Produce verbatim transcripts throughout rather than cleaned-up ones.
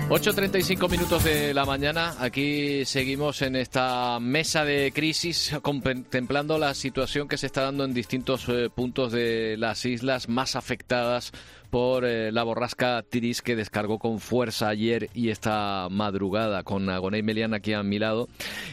ocho treinta y cinco minutos de la mañana, aquí seguimos en esta mesa de crisis contemplando la situación que se está dando en distintos eh, puntos de las islas más afectadas por eh, la borrasca Tiris, que descargó con fuerza ayer y esta madrugada, con Agoné y Meliana aquí a mi lado,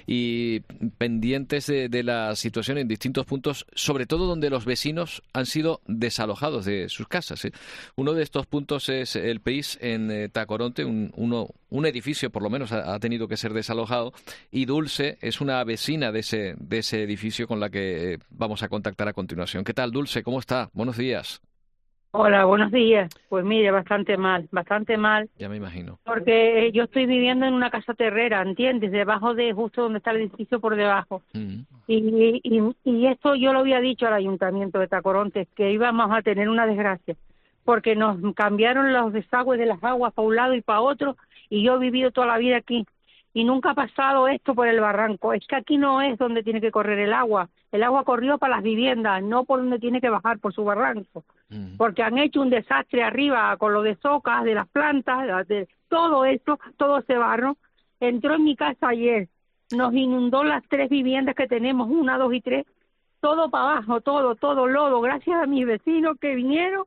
y pendientes de, de la situación en distintos puntos, sobre todo donde los vecinos han sido desalojados de sus casas. ¿eh? Uno de estos puntos es el Peís, en eh, Tacoronte, un, uno, un edificio por lo menos ha, ha tenido que ser desalojado, y Dulce es una vecina de ese, de ese edificio con la que eh, vamos a contactar a continuación. ¿Qué tal, Dulce? ¿Cómo está? Buenos días. Hola, buenos días. Pues mire, bastante mal, bastante mal. Ya me imagino. Porque yo estoy viviendo en una casa terrera, ¿entiendes? Debajo de, justo donde está el edificio por debajo. Mm. Y, y, y esto yo lo había dicho al ayuntamiento de Tacoronte, que íbamos a tener una desgracia, porque nos cambiaron los desagües de las aguas para un lado y para otro, y yo he vivido toda la vida aquí. Y nunca ha pasado esto por el barranco. Es que aquí no es donde tiene que correr el agua. El agua corrió para las viviendas, no por donde tiene que bajar, por su barranco. Mm. Porque han hecho un desastre arriba con lo de socas, de las plantas, de todo eso, todo ese barro. Entró en mi casa ayer, nos inundó las tres viviendas que tenemos, una, dos y tres, todo para abajo, todo, todo lodo, gracias a mis vecinos que vinieron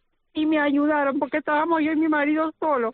y me ayudaron, porque estábamos yo y mi marido solos.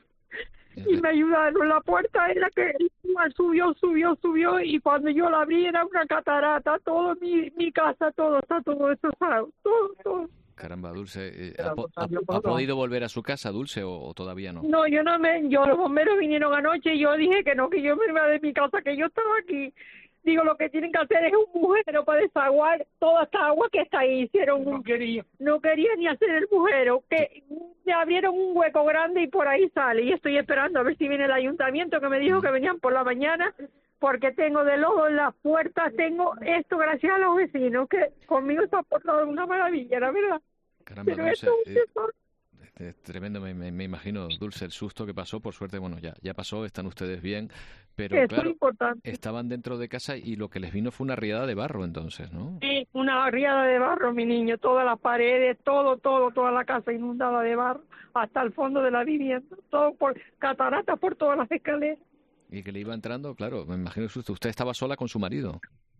Y me ayudaron. La puerta era que subió, subió, subió, y cuando yo la abrí era una catarata. Todo mi, mi casa, todo está todo destrozado, todo, todo. Caramba, Dulce, eh, ¿ha, ha, ¿ha podido volver a su casa, Dulce, o, o todavía no? No, yo no me, yo los bomberos vinieron anoche y yo dije que no, que yo me iba de mi casa, que yo estaba aquí. Digo, lo que tienen que hacer es un bujero para desaguar toda esta agua que está ahí. Hicieron un, no quería. No quería ni hacer el bujero, que me abrieron un hueco grande y por ahí sale. Y estoy esperando a ver si viene el ayuntamiento, que me dijo que venían por la mañana, porque tengo de lodo en las puertas, tengo esto gracias a los vecinos, que conmigo se ha portado una maravilla, la verdad. Caramba, Pero Dulce, esto eh, es tremendo, me, me, me imagino, Dulce, el susto que pasó. Por suerte, bueno, ya, ya pasó, están ustedes bien, pero Eso claro, es importante. Estaban dentro de casa y lo que les vino fue una riada de barro entonces, ¿no? Sí, una riada de barro, mi niño, todas las paredes, todo, todo, toda la casa inundada de barro, hasta el fondo de la vivienda, todo por cataratas por todas las escaleras. Y que le iba entrando, claro, me imagino el susto. Usted estaba sola con su marido.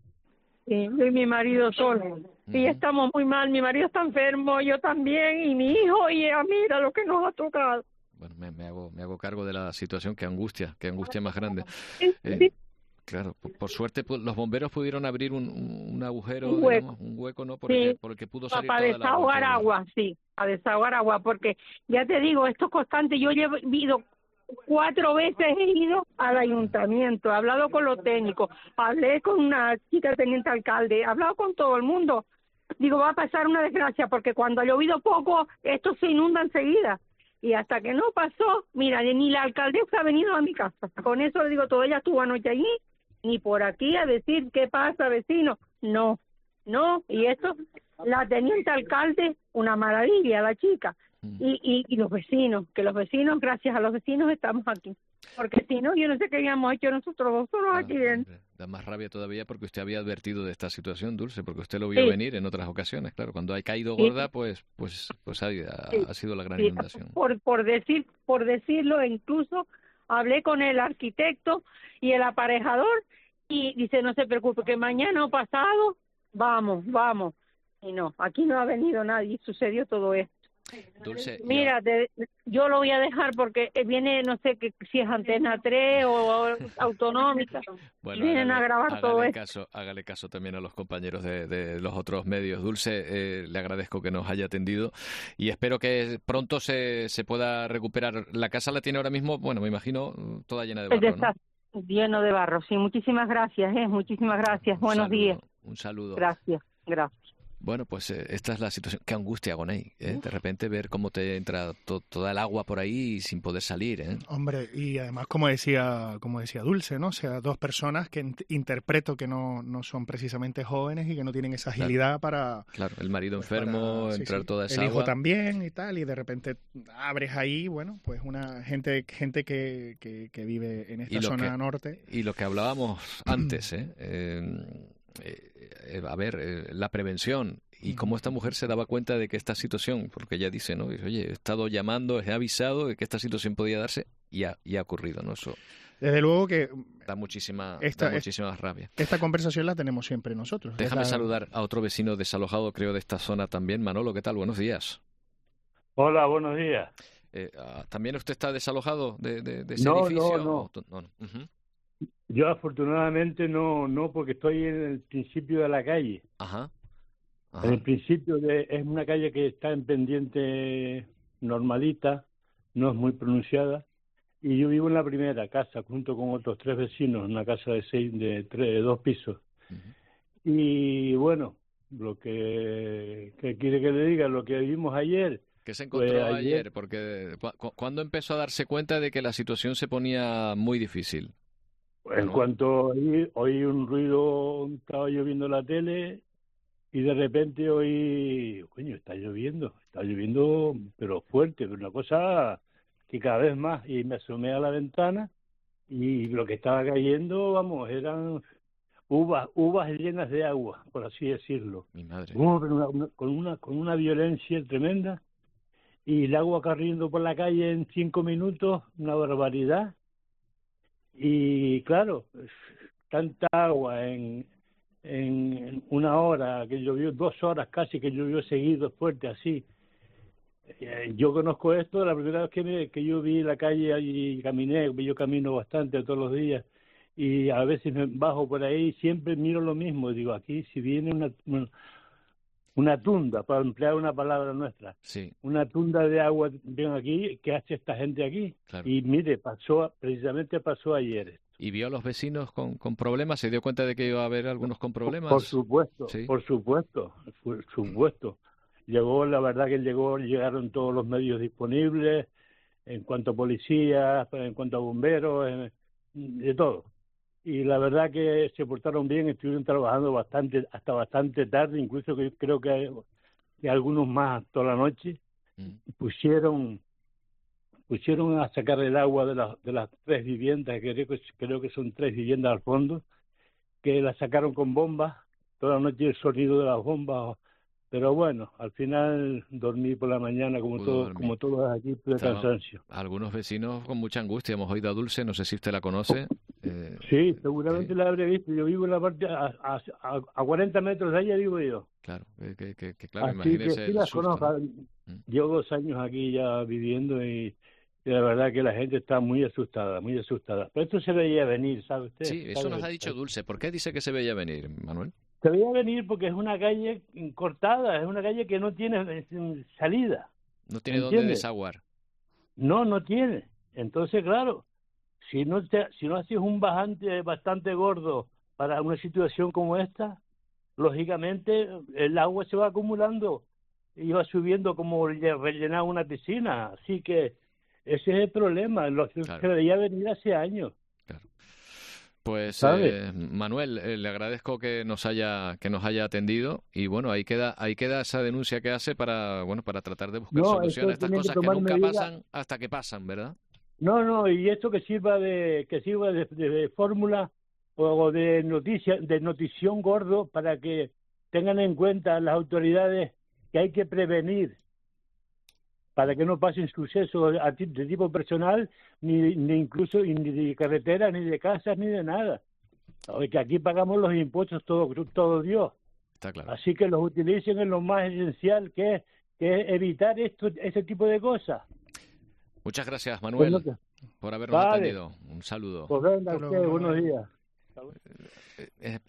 Sí, yo y mi marido solo. Uh-huh. Y estamos muy mal, mi marido está enfermo, yo también, y mi hijo, y a mira lo que nos ha tocado. Bueno, me, me hago me hago cargo de la situación, qué angustia, qué angustia más grande. Sí, eh, sí. Claro, por, por suerte los bomberos pudieron abrir un, un, un agujero, un hueco, digamos, un hueco, ¿no? Por, el, sí, por el que pudo salir para toda desahogar el agua, agua, sí, para desahogar agua, porque ya te digo, esto es constante. Yo he ido cuatro veces, he ido al ayuntamiento, he hablado con los técnicos, hablé con una chica teniente alcalde, he hablado con todo el mundo. Digo, va a pasar una desgracia, porque cuando ha llovido poco, esto se inunda enseguida. Y hasta que no pasó, mira, ni la alcaldesa ha venido a mi casa. Con eso le digo todo, ella estuvo anoche allí, ni por aquí a decir qué pasa, vecino. No, no, y eso, la teniente alcalde, una maravilla, la chica. Y, y, y los vecinos, que los vecinos, gracias a los vecinos estamos aquí. Porque si no, yo no sé qué habíamos hecho nosotros dos solos ah, aquí dentro. Da más rabia todavía porque usted había advertido de esta situación, Dulce, porque usted lo vio sí. venir en otras ocasiones. Claro, cuando ha caído gorda, sí. pues pues pues ha, sí. ha sido la gran sí. inundación. Por, por, decir, por decirlo, incluso hablé con el arquitecto y el aparejador y dice, no se preocupe, que mañana o pasado, vamos, vamos. Y no, aquí no ha venido nadie, sucedió todo esto. Dulce, Mira, te, yo lo voy a dejar porque viene, no sé que, si es Antena tres o autonómica, bueno, vienen hágale, a grabar hágale todo caso, esto. Hágale caso también a los compañeros de, de los otros medios. Dulce, eh, le agradezco que nos haya atendido y espero que pronto se, se pueda recuperar. La casa la tiene ahora mismo, bueno, me imagino, toda llena de barro, Está ¿no? Lleno de barro, sí. Muchísimas gracias, ¿eh? Muchísimas gracias. Un Buenos saludo, días. Un saludo. Gracias, gracias. Bueno, pues eh, esta es la situación. Qué angustia, Agoné, ¿eh? De repente ver cómo te entra to toda el agua por ahí sin poder salir, ¿eh? Hombre, y además, como decía como decía Dulce, ¿no? O sea, dos personas que interpreto que no, no son precisamente jóvenes y que no tienen esa agilidad claro. para... Claro, el marido pues enfermo, para, entrar sí, sí. toda esa el agua. El hijo también y tal, y de repente abres ahí, bueno, pues una gente gente que, que, que vive en esta zona que, norte. Y lo que hablábamos antes, ¿eh? eh Eh, a ver, eh, la prevención y cómo esta mujer se daba cuenta de que esta situación, porque ella dice, ¿no? Dice, oye, he estado llamando, he avisado de que esta situación podía darse y ha, y ha ocurrido, ¿no? Eso desde luego que da muchísima, esta, da muchísima rabia. Esta conversación la tenemos siempre nosotros. Déjame la... saludar a otro vecino desalojado, creo, de esta zona también. Manolo, ¿qué tal? Buenos días. Hola, buenos días. Eh, ¿También usted está desalojado de, de, de ese no, edificio? No, no, no. no. Uh-huh. Yo afortunadamente no, no, porque estoy en el principio de la calle. Ajá. Ajá. En el principio de, es una calle que está en pendiente normalita, no es muy pronunciada, y yo vivo en la primera casa junto con otros tres vecinos, una casa de seis, de, tres, de dos pisos. Uh-huh. Y bueno, lo que, que quiere que le diga, lo que vimos ayer. ¿Qué se encontró pues, ayer? ayer? Porque ¿cu- ¿cuándo empezó a darse cuenta de que la situación se ponía muy difícil? En ¿no? cuanto oí, oí un ruido, estaba lloviendo la tele y de repente oí, coño, está lloviendo, está lloviendo pero fuerte, pero una cosa que cada vez más, y me asomé a la ventana y lo que estaba cayendo, vamos, eran uvas, uvas llenas de agua, por así decirlo. Mi madre. Con una, una, con una, con una violencia tremenda, y el agua corriendo por la calle en cinco minutos, una barbaridad. Y claro, tanta agua en, en una hora, que llovió dos horas casi, que llovió seguido, fuerte, así. Eh, yo conozco esto, la primera vez que, me, que yo vi la calle y caminé, yo camino bastante todos los días, y a veces me bajo por ahí, siempre miro lo mismo, digo, aquí si viene una, una, una tunda, para emplear una palabra nuestra, sí. una tunda de agua, ven aquí, ¿qué hace esta gente aquí? Claro. Y mire, pasó, precisamente pasó ayer. ¿Y vio a los vecinos con, con problemas? ¿Se dio cuenta de que iba a haber algunos con problemas? Por supuesto, ¿sí? por supuesto, por supuesto. Llegó, la verdad que llegó, llegaron todos los medios disponibles, en cuanto a policías, en cuanto a bomberos, en, de todo. Y la verdad que se portaron bien, estuvieron trabajando bastante, hasta bastante tarde, incluso que creo que, que algunos más toda la noche, mm. pusieron pusieron a sacar el agua de, la, de las tres viviendas, que creo, que creo que son tres viviendas al fondo, que la sacaron con bombas, toda la noche el sonido de las bombas. Pero bueno, al final dormí por la mañana como todos como todos aquí, de cansancio. Algunos vecinos con mucha angustia. Hemos oído a Dulce, no sé si usted la conoce. Eh, sí, seguramente eh, la habré visto. Yo vivo en la parte, a, a, a cuarenta metros de ella vivo yo. Claro, que, que, que claro, así imagínese que sí las susto, conozco. ¿no? Llevo dos años aquí ya viviendo y, y la verdad que la gente está muy asustada, muy asustada. Pero esto se veía venir, ¿sabe usted? Sí, eso ¿sabe? nos ha dicho Dulce. ¿Por qué dice que se veía venir, Manuel? Se veía venir porque es una calle cortada, es una calle que no tiene salida. No tiene dónde desaguar. No, no tiene. Entonces, claro, si no te, si no haces un bajante bastante gordo para una situación como esta, lógicamente el agua se va acumulando y va subiendo como rellenar una piscina. Así que ese es el problema, lo que claro. se veía venir hace años. Claro. Pues eh, Manuel, eh, le agradezco que nos haya que nos haya atendido y bueno, ahí queda ahí queda esa denuncia que hace para bueno para tratar de buscar no, solución a estas cosas que, que nunca medida. pasan hasta que pasan, ¿verdad? No, no, y esto que sirva de que sirva de, de, de fórmula o de noticia de notición gordo para que tengan en cuenta las autoridades que hay que prevenir para que no pasen sucesos de tipo personal, ni, ni incluso ni de carretera, ni de casas, ni de nada. Que aquí pagamos los impuestos todo, todo Dios. Está claro. Así que los utilicen en lo más esencial, que es, que es evitar esto, ese tipo de cosas. Muchas gracias, Manuel, pues no te... por habernos vale. atendido. Un saludo. Pues venga, usted, buenos días. Es,